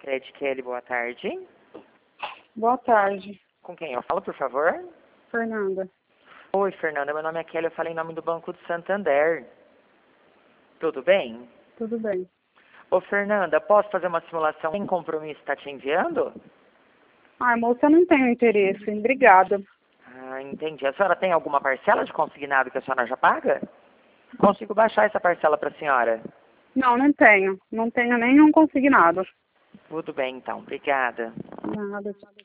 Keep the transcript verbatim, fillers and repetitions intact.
Sicredi, Kelly, boa tarde. Boa tarde, Com quem eu falo, por favor? Fernanda. Oi, Fernanda, meu nome é Kelly, eu falei em nome do Banco do Santander. Tudo bem? Tudo bem. Ô, Fernanda, posso fazer uma simulação sem compromisso? Está te enviando? Ai, moça, eu não tenho interesse. Obrigada. Ah, entendi. A senhora tem alguma parcela de consignado que a senhora já paga? Consigo baixar essa parcela para a senhora? Não, não tenho. Não tenho nenhum consignado. Tudo bem, então. Obrigada. Nada.